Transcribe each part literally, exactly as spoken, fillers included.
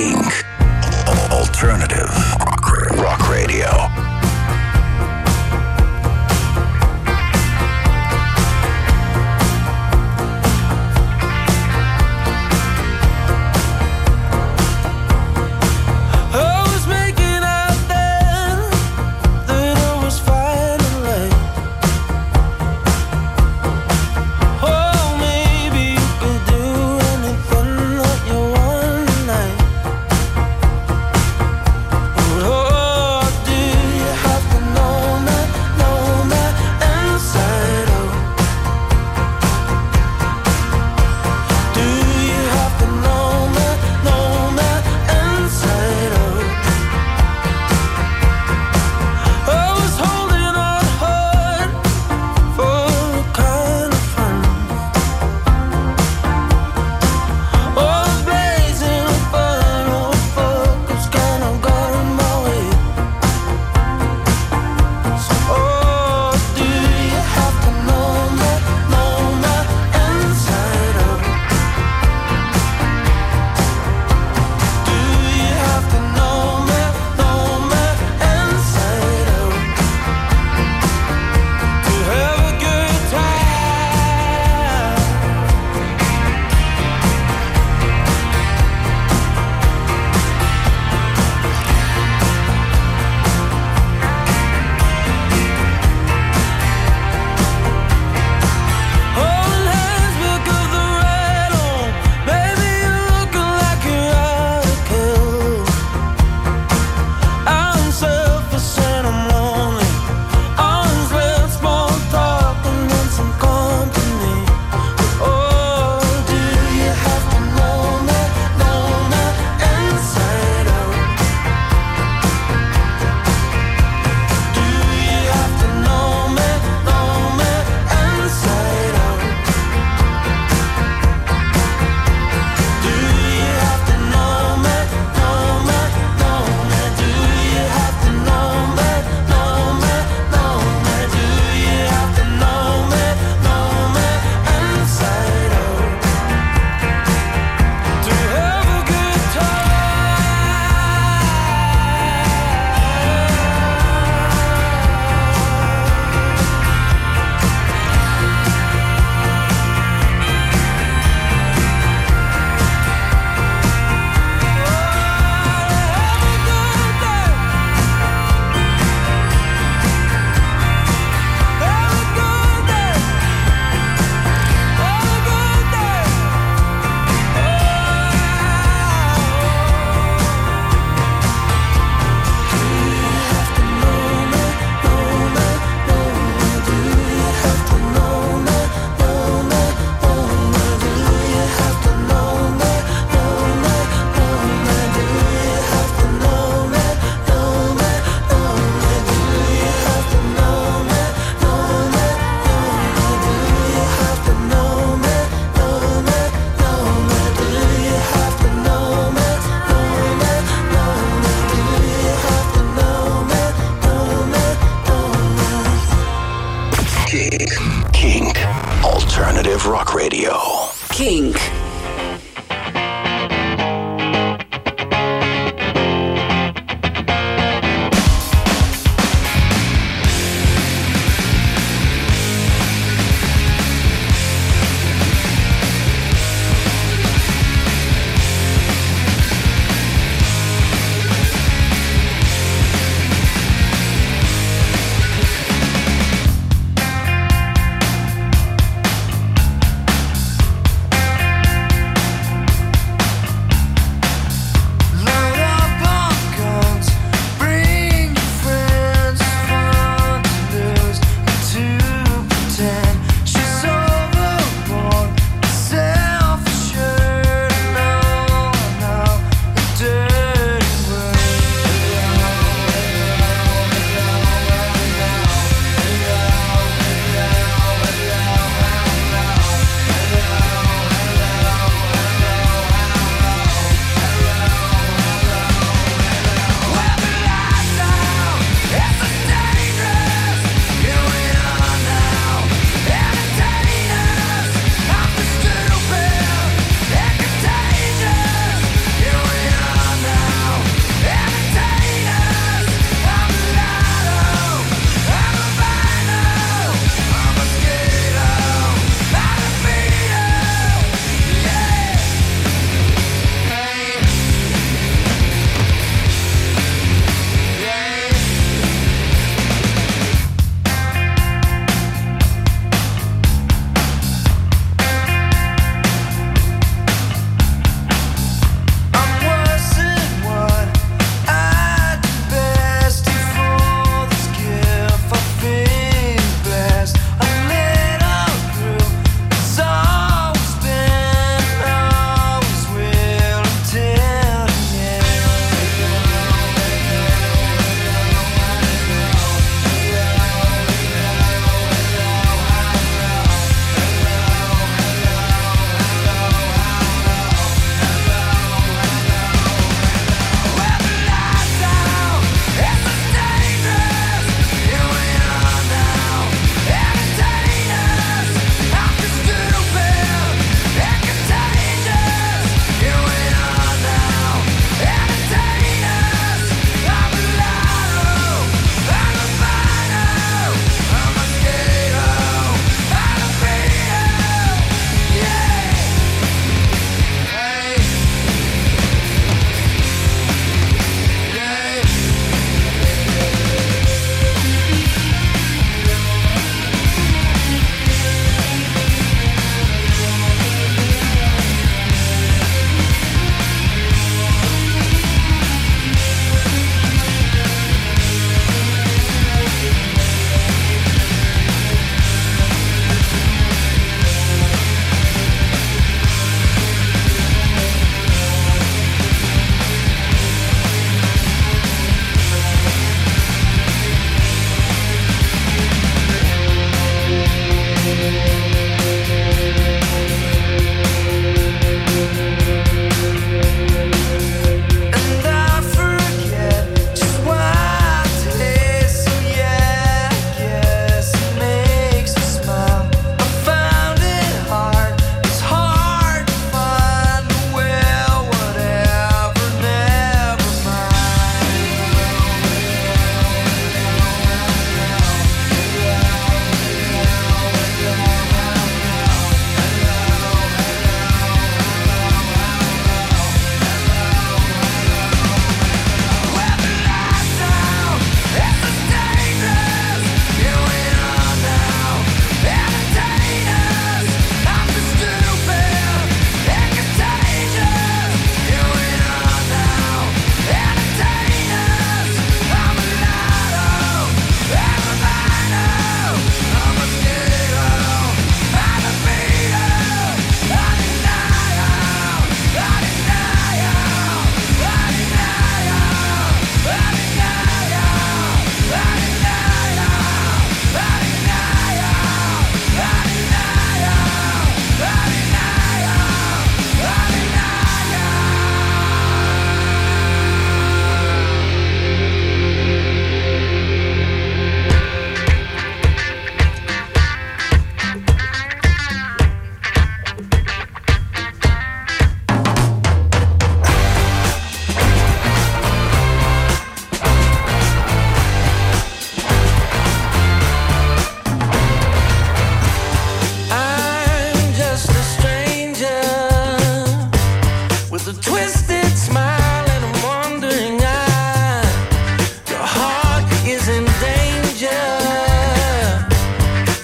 Incorporated. Alternative Rock Radio. Oh,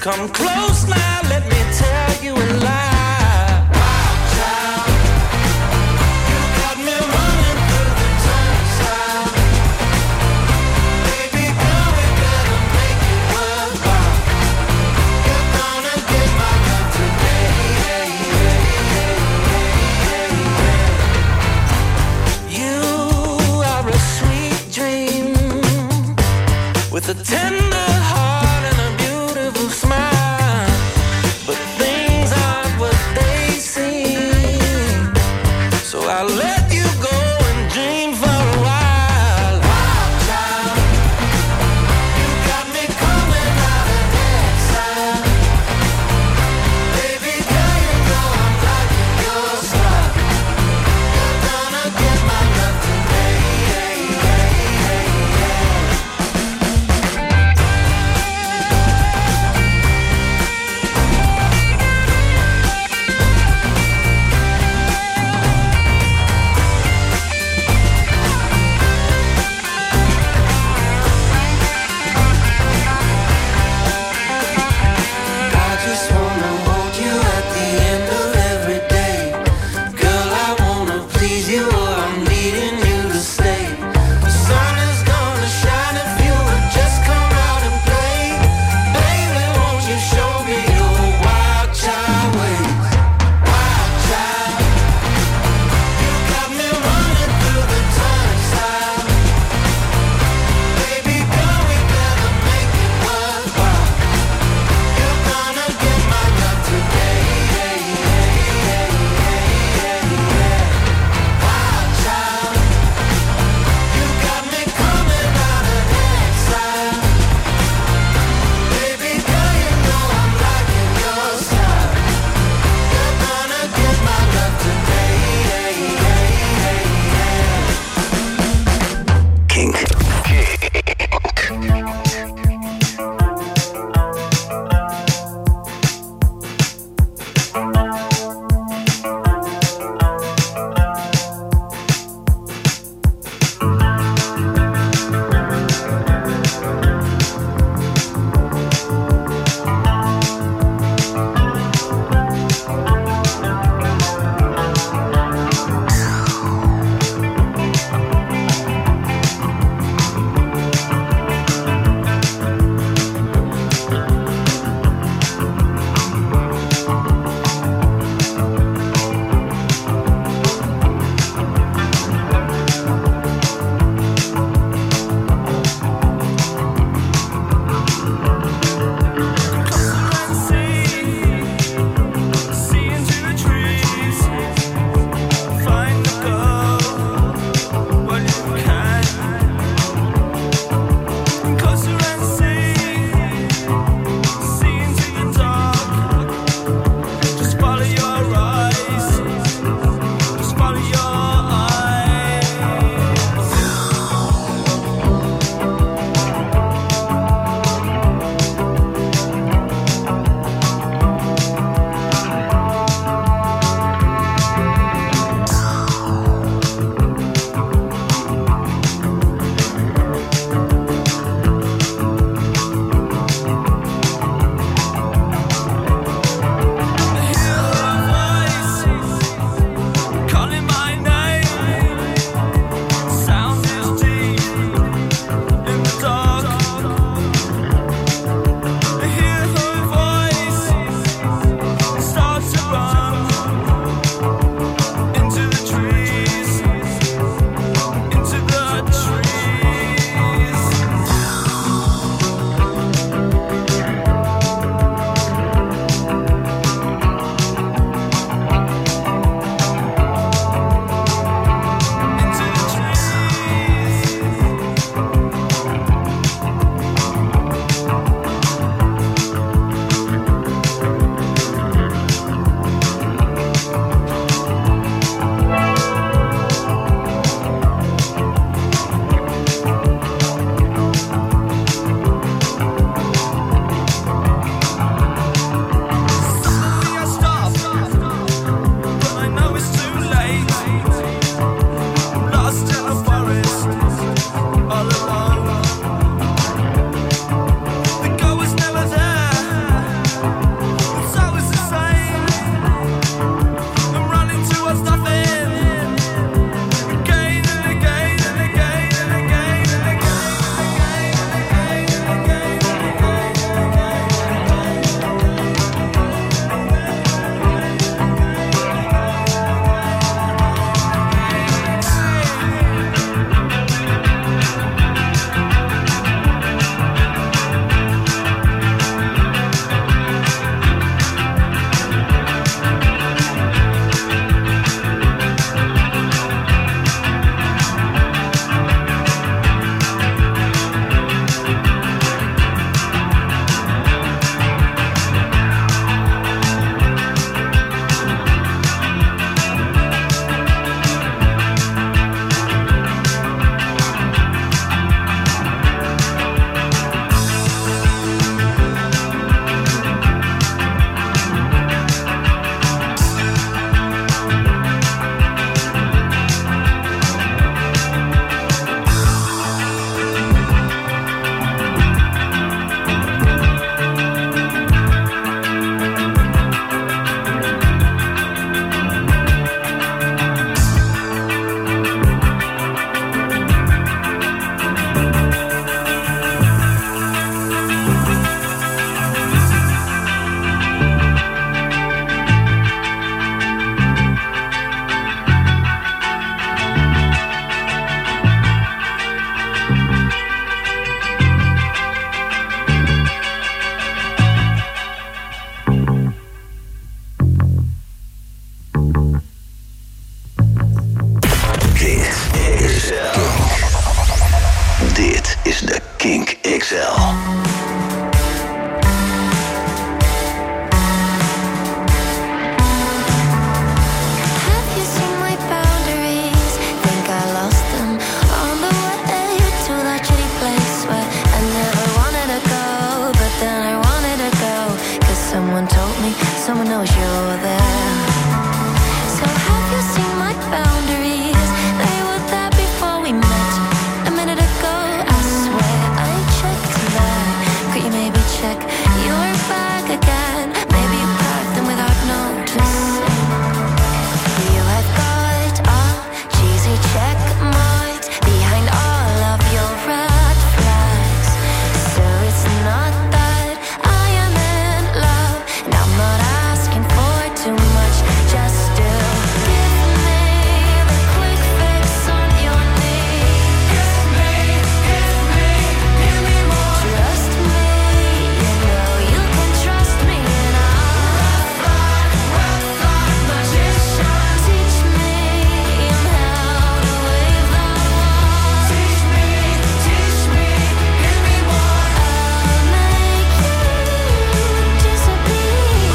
Come close now, let me tell you a lie. With a tender heart and a beautiful smile, but things aren't what they seem. So I'll let you go and dream for a while. Wild child, you got me coming out of exile. Baby girl, you know I'm liking your style. You're gonna get my love today. Kink X L. Someone knows you're there. So have you seen my boundaries? They were there before we met. A minute ago, I swear I checked that. Could you maybe check your bag again? Maybe you packed them without noticing. You have got all cheesy check marks behind all of your red flags. So it's not that I am in love, and I'm not asking for too much. Just do give me the quick fix on your knees. Give me, give me, give me more. Trust me, you know you can trust me, and I'll rough, rough, rough magician. Teach me how to wave that wand. Teach me, teach me, give me more. I'll make you disappear.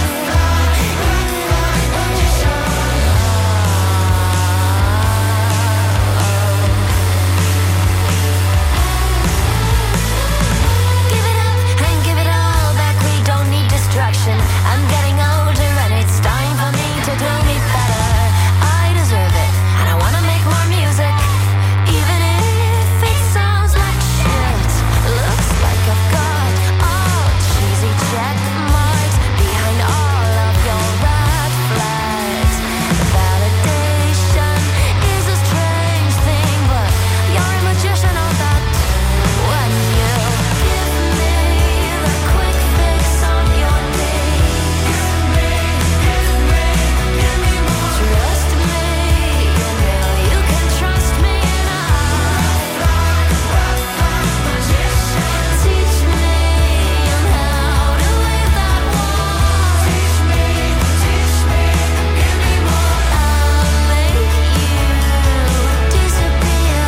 Give it up and give it all back. We don't need distraction. I'm getting older and it's time for me to do me better. I deserve it and I wanna make more music, even if it sounds like shit. Looks like I've got all cheesy check marks behind all of your red flags. Validation is a strange thing, but you're a magician on that. When you give me the quick fix on your knees. Give me, give me, give me more. Trust me, you know you can trust me, and I'll rock, rock, rock magician. Teach me how to wave that wand. Teach me, teach me, give me more. I'll make you disappear.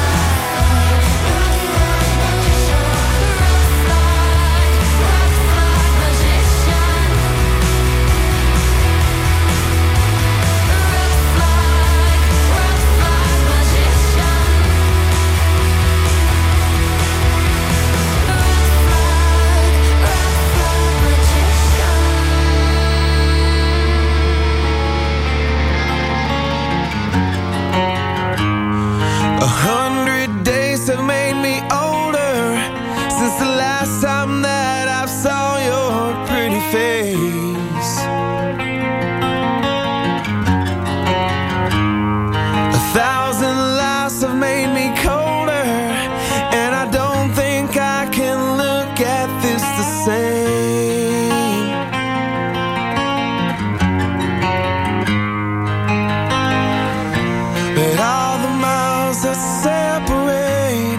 A hundred days have made me older since the last time that I saw your pretty face. A thousand lies have made me colder, and I don't think I can look at this the same. But all the miles that separate,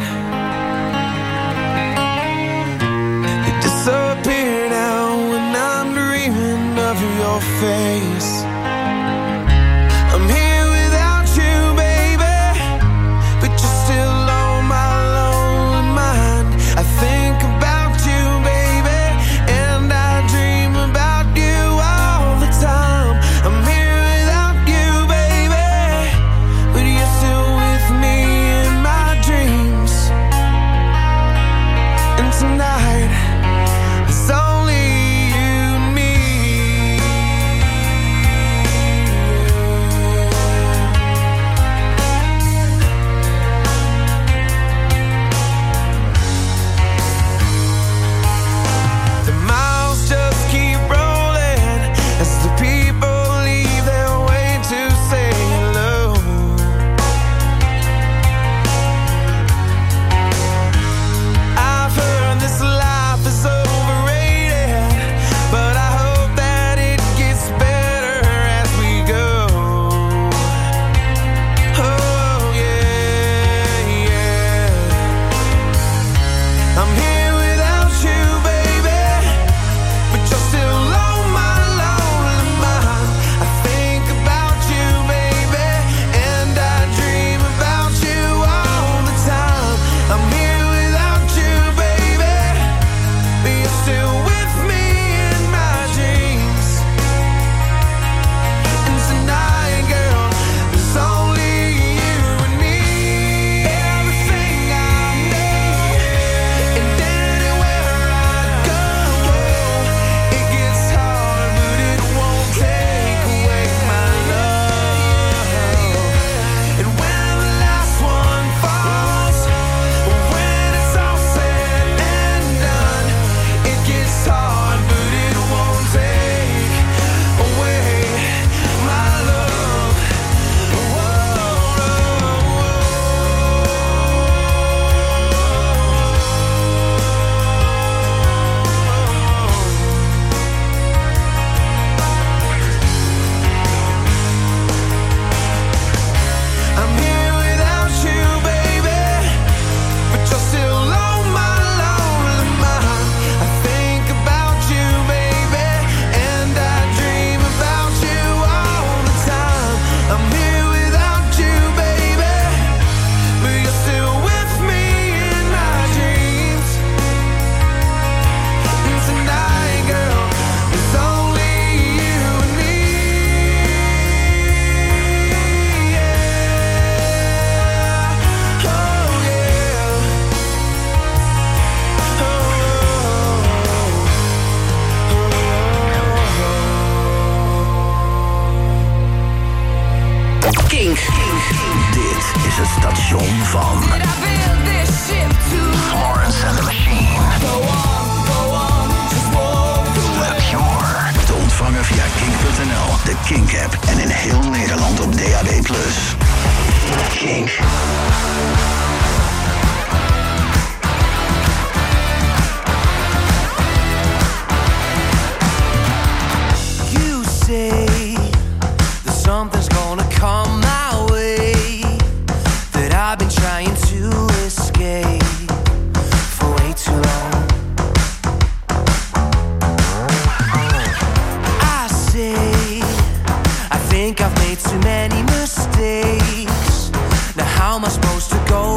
they disappear now when I'm dreaming of your face. I'm here without you, baby, but you're still on my lonely mind. I think about you, baby, and I dream about you all the time. I'm here without you, baby, but you're still with me in my dreams. And tonight, it's only you and me. Het station van Florence and the Machine. The Cure. Te ontvangen via kink punt n l, de Kink-app en in heel Nederland op D A B plus. Kink. You say that something's gonna come my way, that I've been trying to escape for way too long. I say I think I've made too many mistakes. Now how am I supposed to go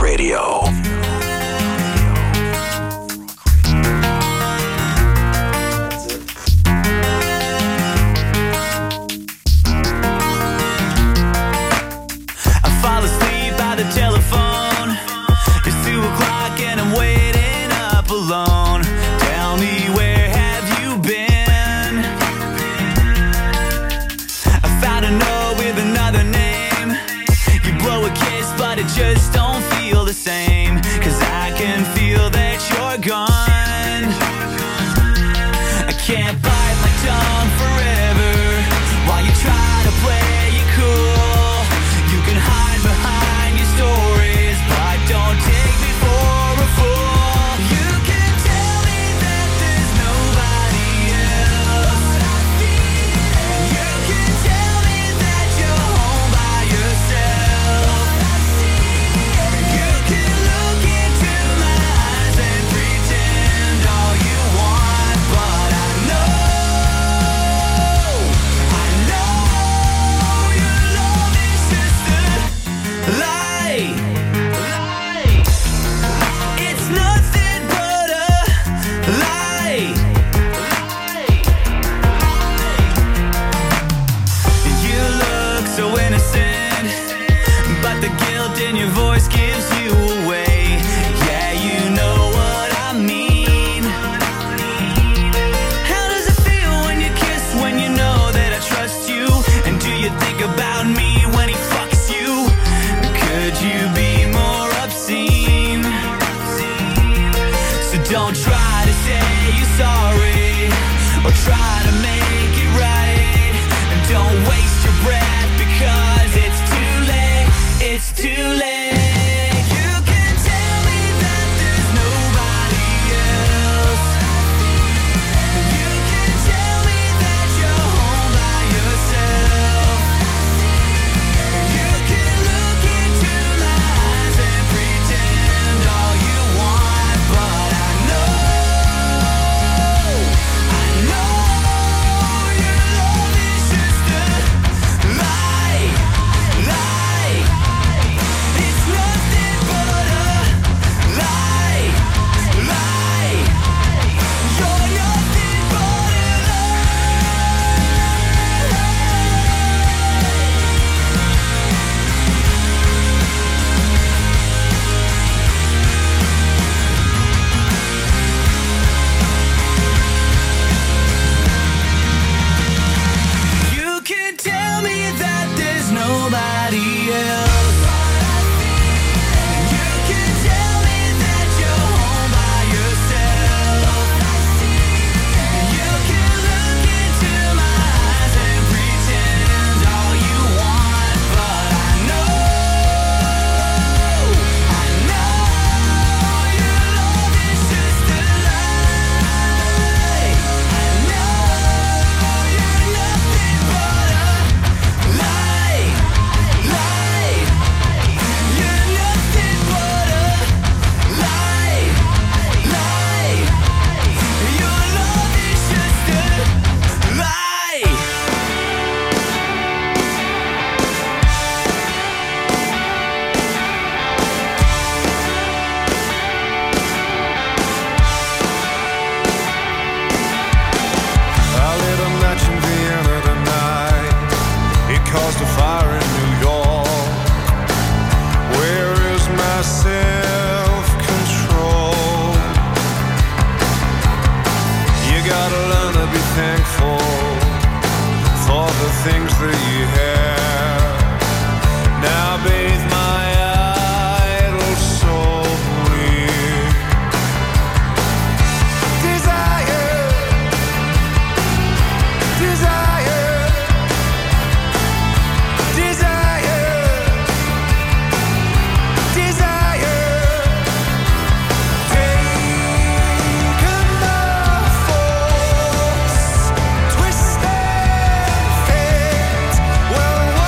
Radio. I fall asleep by the telephone. It's two o'clock and I'm waiting up alone. Tell me, where have you been? I found a note with another name. You blow a kiss but it just don't feel the same. Cause I can feel that you're gone. I can't bite my tongue forever while you try to play it cool. You can hide behind your stories, but don't take me for a fool. You can tell me that there's nobody else. You can tell me that you're home by yourself. You can look into my eyes and pretend all you want, but I know, I know your love is just a lie. It's nothing but a lie. You look so innocent, but the guilt in your voice gives you away. Yeah, you know what I mean. How does it feel when you kiss, when you know that I trust you? And do you think about me when he fucks you? Could you be more obscene? So don't try to say you're sorry or try to make it right. And don't waste your breath because it's too late. It's too late. You can tell me that there's nobody else. You can tell me that you're home by yourself. You can look into my eyes and pretend all you want, but I know, I know your love is just a lie, lie. It's nothing but a lie, lie. You're nothing but a You can tell me that there's nobody else. You can tell me that you're home by yourself. You can look into my eyes and pretend all you want, but I know, I know your love is just a lie. I know you're nothing but a lie, lie. You're nothing but a lie, lie. Your love is just a lie. I lit a match in Vienna tonight. It caused a fire in New York. Where is my self-control? You gotta learn to be thankful for the things that you have. Now bathe my idle soul in desire. Desire, desire, desire. Taken by force, twisted fate. Well,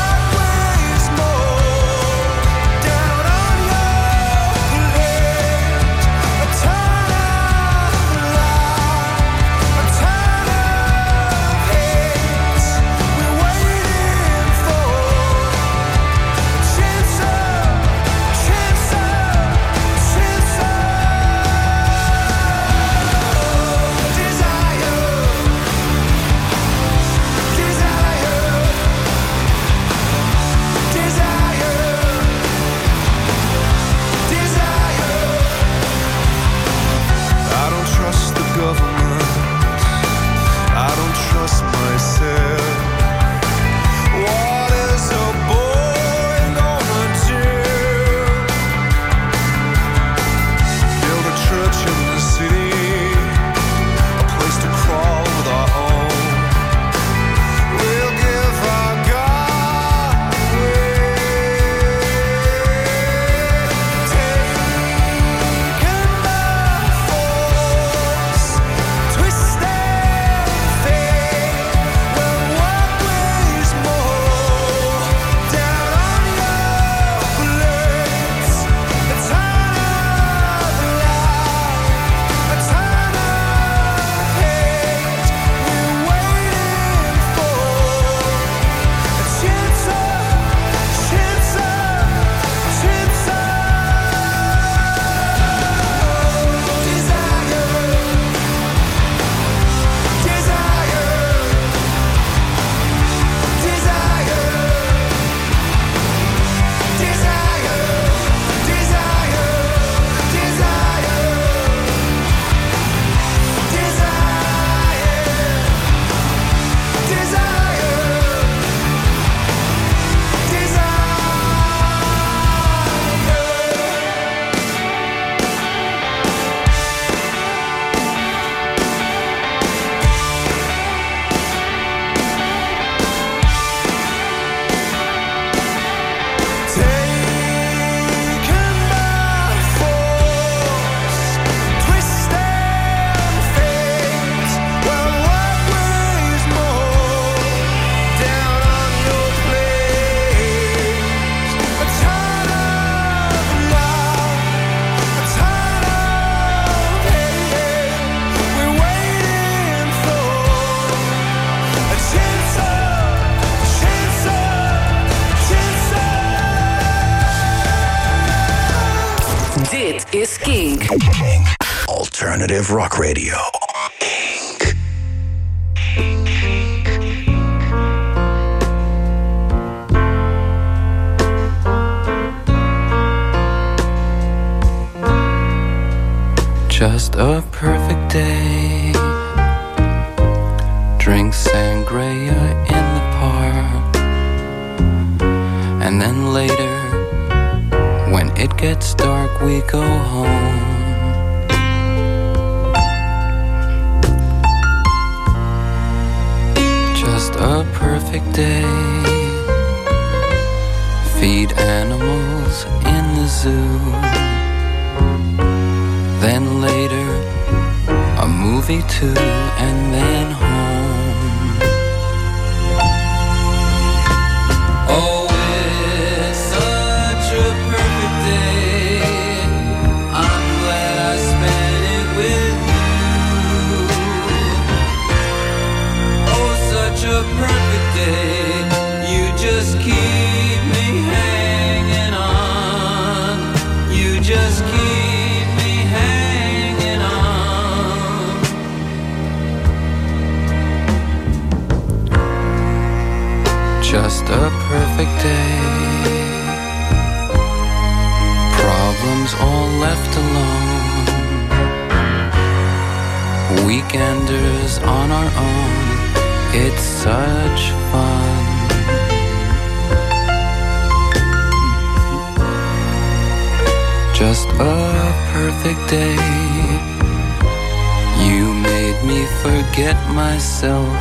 Alternative Rock Radio. Just a perfect day. Drink sangria in the park. And then later, when it gets dark, we go home. Just a perfect day. Feed animals in the zoo. Then later, a movie too, and then home. Oh, it's such a perfect day. I'm glad I spent it with you. Oh, such a perfect day. You just keep me hanging on. You just keep just a perfect day. Problems all left alone. Weekenders on our own. It's such fun. Just a perfect day. You made me forget myself.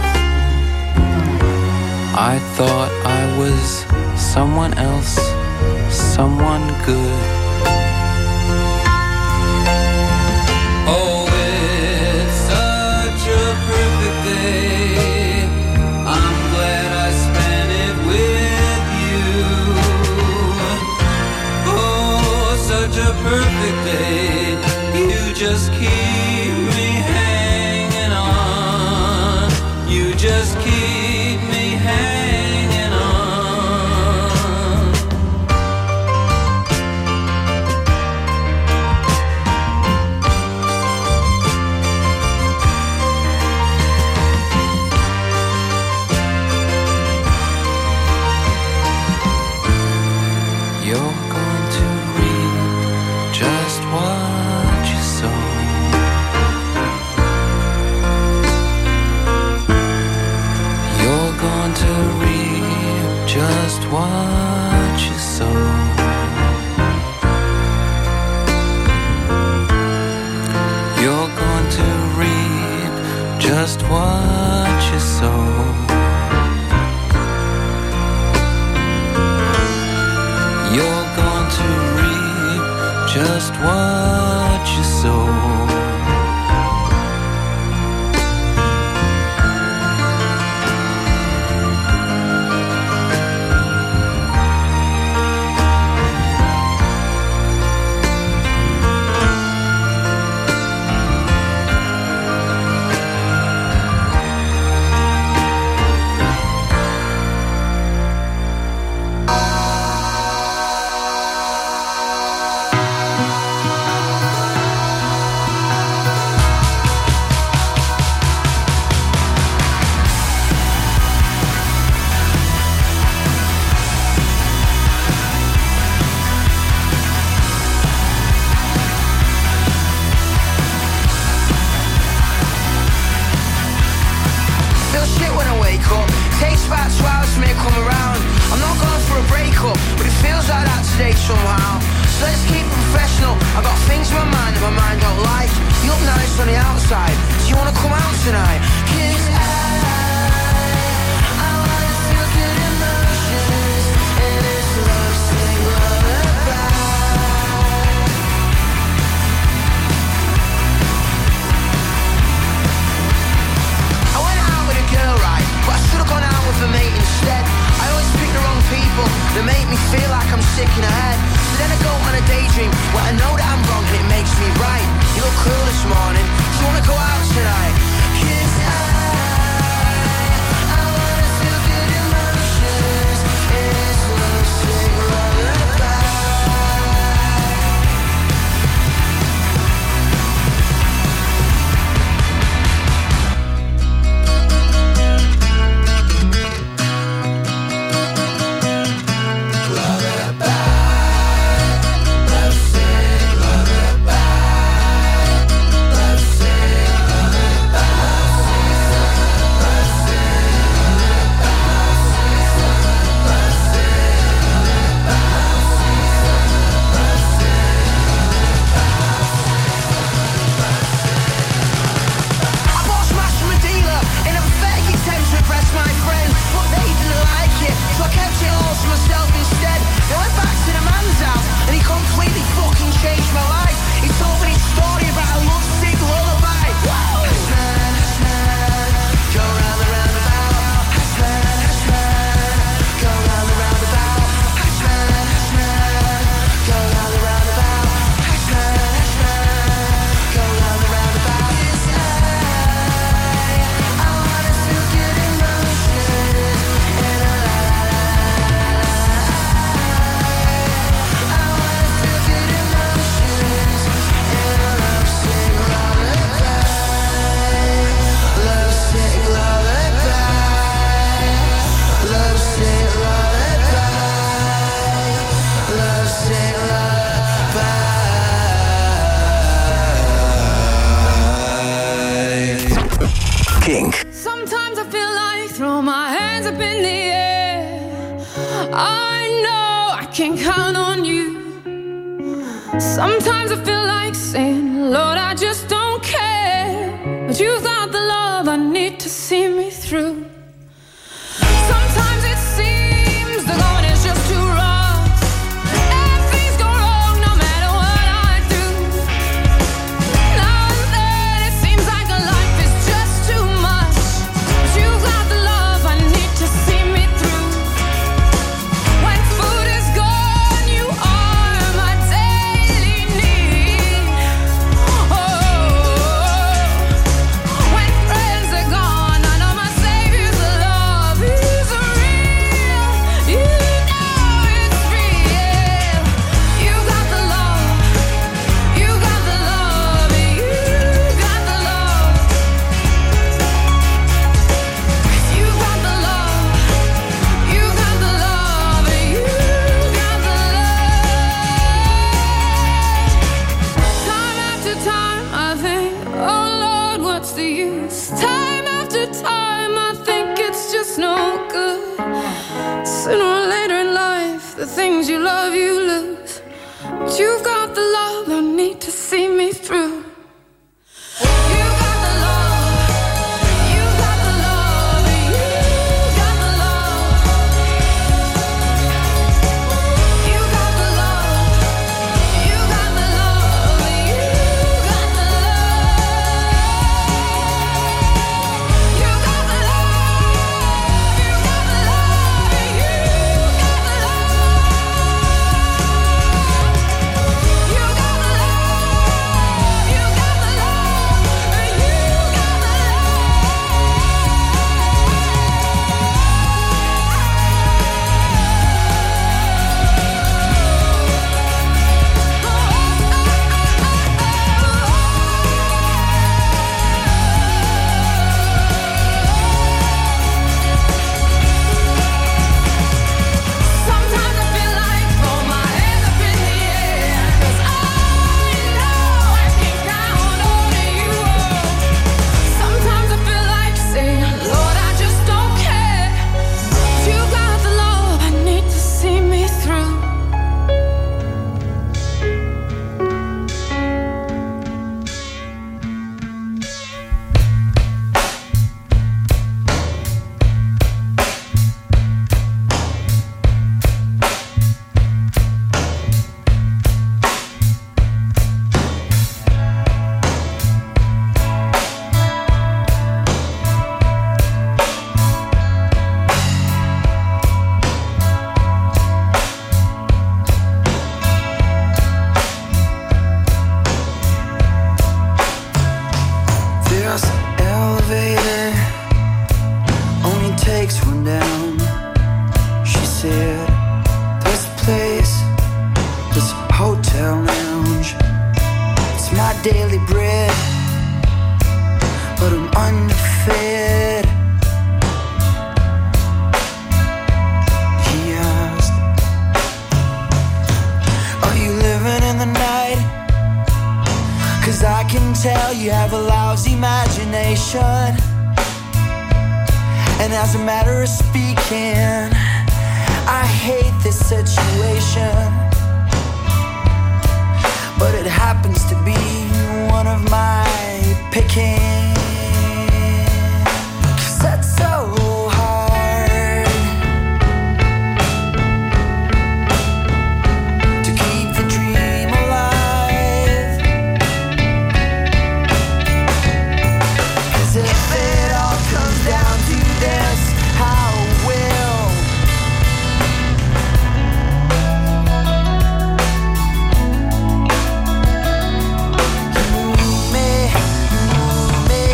I thought I was someone else, someone good. Oh, it's such a perfect day. I'm glad I spent it with you. Oh, such a perfect day. You just keep me hanging on. You just keep me hanging on. You're going to reap just what you sow. You're going to reap just what you sow. You're going to reap just what you sow. You're going to reap just what you sow. Somehow, so let's keep it professional. I got things in my mind that my mind don't like. You look nice on the outside. Do you wanna come out tonight? 'Cause I, I wanna feel good emotions in this love sing lullaby. I went out with a girl, right, but I should've gone out with a mate instead. I always pick the wrong people that make me feel like I'm sick in the head. So then I go on a daydream where I know that I'm wrong and it makes me right. You look cool this morning. Do you wanna go out tonight? 'Cause I, I wanna feel good emotions in this love sing lullaby. Kink. Sometimes I feel like throw my hands up in the air. I know I can count on you. Sometimes I feel like saying, Lord, I just don't care. But you've got the love I need to see me through. Sometimes it seems the going is just too rough, and things go wrong no matter what I do. Now and then it seems like a life is just too much, but you've got the love I need to see me through. When food is gone, you are my daily need. Oh, when friends are gone, I know my Savior's love is real. You know it's real. You got the love. You got the love. You got the love. You got the love. You got the love. You got the love. Time after time I think, oh Lord, what's the use? Time after time I think it's just no good. Sooner or later in life, the things you love you lose. But you've got the love I need to see me through. You got the love. You got the love. You got the love. You got the love. You got the love. You got the love. You got the love. You got the love. You got the love. You got the daily bread, but I'm underfed. He asked, are you living in the night? 'Cause I can tell you have a lousy imagination. And as a matter of speaking, I hate this situation, but it happens to be one of my picking. 'Cause that's so hard to keep the dream alive. 'Cause if it all comes down to this, how will me, me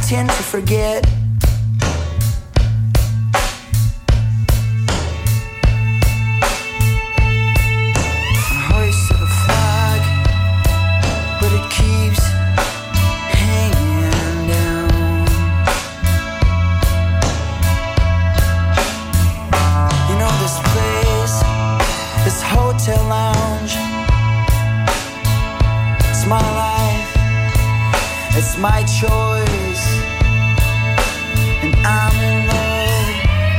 tend to forget. It's my choice, and I'm in love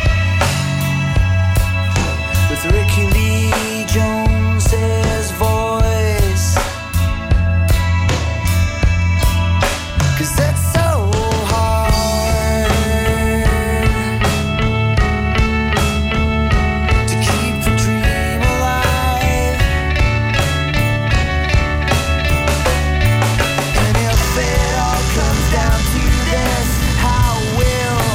with Ricky Lee Jones's voice, 'cause that's so hard to keep the dream alive. And if it all comes down to this, how will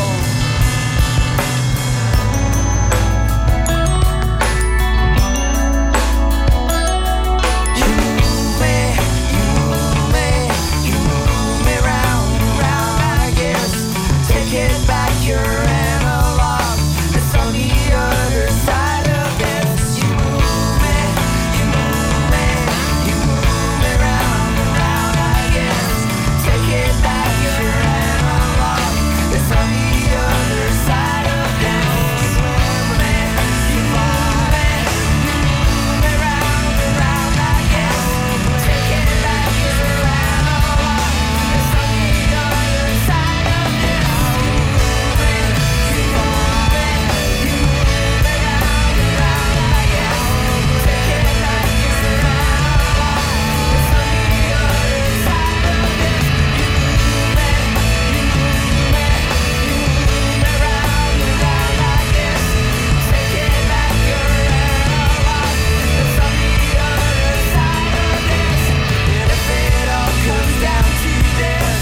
you move me, you move me, you move me round and round, I guess. Take it back, your analog. It's on the other side of this. You move me, you move me, you move me round and round, I guess. Take it back, your analog. It's on the other side of this. You move me, you move me, you move me round and round, I guess. Take it back, your analog. It's on the other side of this. You move me, you move me, you move me round and round, I guess. Take it back, your analog. It's on the other side of this. You move me, you move me, you move me round and round, I guess. Take it back, your analog. It's on the other side of this. And if it all comes down to this,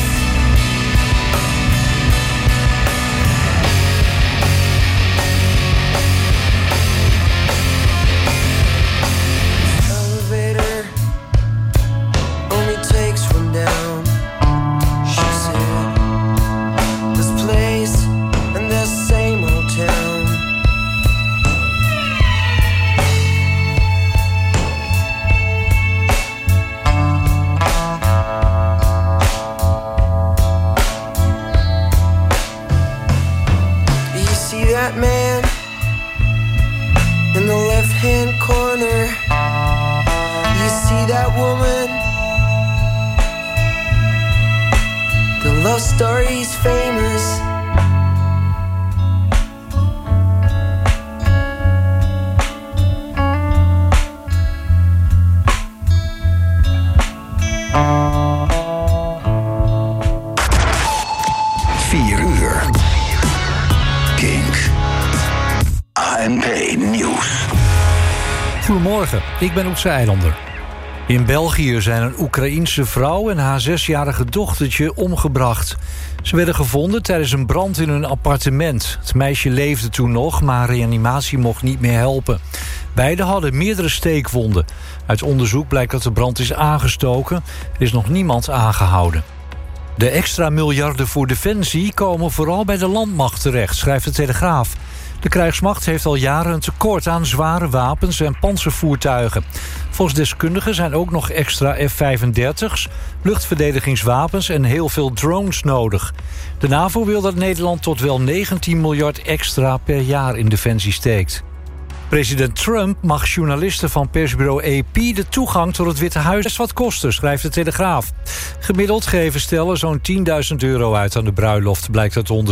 elevator only takes one down, she said. This place and this same old town. Do you see that man in the left-hand corner? You see that woman? The love story's famous. vier uur. Kink. A N P Nieuws. Goedemorgen, ik ben Oetse Eilander. In België zijn een Oekraïense vrouw en haar zesjarige dochtertje omgebracht. Ze werden gevonden tijdens een brand in hun appartement. Het meisje leefde toen nog, maar reanimatie mocht niet meer helpen. Beiden hadden meerdere steekwonden. Uit onderzoek blijkt dat de brand is aangestoken. Er is nog niemand aangehouden. De extra miljarden voor defensie komen vooral bij de landmacht terecht, schrijft de Telegraaf. De krijgsmacht heeft al jaren een tekort aan zware wapens en pantservoertuigen. Volgens deskundigen zijn ook nog extra F vijfendertig's, luchtverdedigingswapens en heel veel drones nodig. De NAVO wil dat Nederland tot wel negentien miljard extra per jaar in defensie steekt. President Trump mag journalisten van persbureau A P de toegang tot het Witte Huis wat kosten, schrijft de Telegraaf. Gemiddeld geven stellen zo'n tienduizend euro uit aan de bruiloft, blijkt uit onderzoek.